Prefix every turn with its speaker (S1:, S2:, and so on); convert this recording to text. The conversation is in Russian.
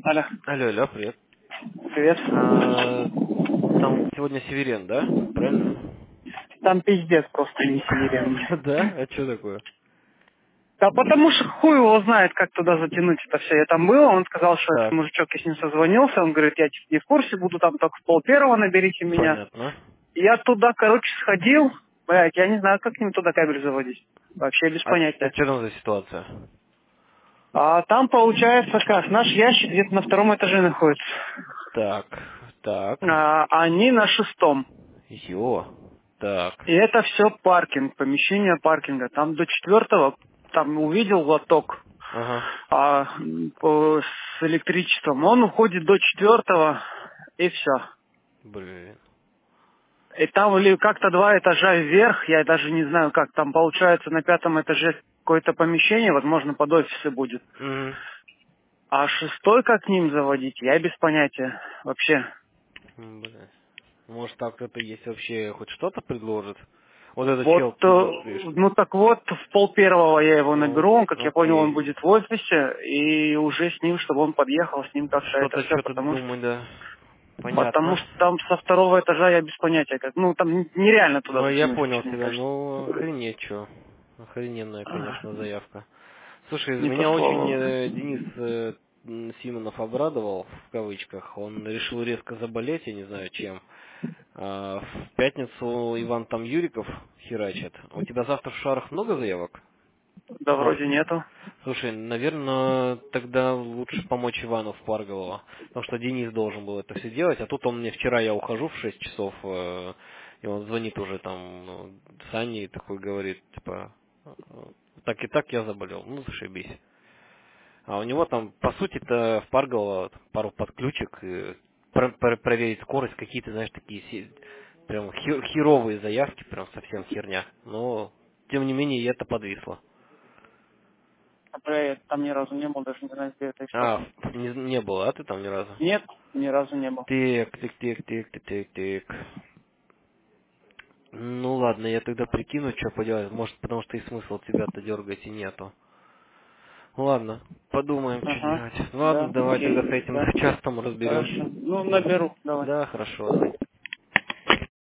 S1: Алло,
S2: Алло, алло, привет.
S1: привет.
S2: Там сегодня Северен, да? Правильно?
S1: Там пиздец просто не северяне.
S2: Да? А что такое?
S1: Да потому что хуй его знает, как туда затянуть это все. Я там был, он сказал, что этот
S2: Так,
S1: мужичок, я с ним созвонился, он говорит, я не в курсе, буду там только в 12:30, наберите меня.
S2: понятно.
S1: И я туда, короче, сходил, блядь, я не знаю, как к ним туда кабель заводить. Вообще без
S2: А
S1: понятия.
S2: что там за ситуация?
S1: А там получается как, наш ящик где-то на 2-м этаже находится.
S2: Так, так.
S1: А они на 6-м.
S2: Так.
S1: И это все паркинг, помещение паркинга. Там до 4-го, там увидел лоток
S2: Ага.
S1: с электричеством. Он уходит до 4-го, и все.
S2: Блин.
S1: И там или как-то 2 этажа вверх, я даже не знаю как. Там получается на 5-м этаже какое-то помещение, возможно, под офисы будет.
S2: Угу.
S1: А 6-й как к ним заводить, я без понятия вообще.
S2: Блин. Может так кто-то есть вообще хоть что-то предложит? Вот этот
S1: Вот,
S2: чел, вот видишь.
S1: ну так вот, в 12:30 я его наберу, он, как я понял, он
S2: Окей.
S1: будет в офисе, и уже с ним, чтобы он подъехал, с ним как-то это
S2: Что-то
S1: все,
S2: что-то думать, да.
S1: потому
S2: Понятно.
S1: что там со 2-го этажа я без понятия, как, ну там нереально туда
S2: Ну, я
S1: затянуть
S2: понял
S1: вообще, мне
S2: тебя.
S1: кажется.
S2: Ну, охренеть, чё. Охрененная, конечно, заявка. Слушай,
S1: Не то
S2: меня очень
S1: слово.
S2: Денис Симонов обрадовал, в кавычках. Он решил резко заболеть, я не знаю чем. В пятницу Иван там Юриков херачит. У тебя завтра в Шарах много заявок?
S1: Да
S2: Может,
S1: вроде нету.
S2: слушай, наверное, тогда лучше помочь Ивану в Парголово. Потому что Денис должен был это все делать. А тут он мне вчера, я ухожу в 6 часов, и он звонит уже там Сане и такой говорит, типа, так и так я заболел. Ну, зашибись. А у него там, по сути-то, в Парголово пару подключек, и проверить скорость, какие-то, знаешь, такие прям херовые заявки, прям совсем херня. Но, тем не менее, и это подвисло.
S1: А бля, я там ни разу не был, даже не знаю, где это и что
S2: А,
S1: там.
S2: не было, а ты там ни разу?
S1: Нет, ни разу не был.
S2: Так. Ну ладно, я тогда прикину, что поделать. Может, потому что и смысл тебя-то дергать и нету. Ладно, подумаем, что
S1: Ага,
S2: делать.
S1: да,
S2: Ладно, давай тогда с
S1: окей,
S2: этим
S1: да.
S2: за час там
S1: Хорошо.
S2: разберемся.
S1: Ну, наберу, давай.
S2: Да, хорошо, давай.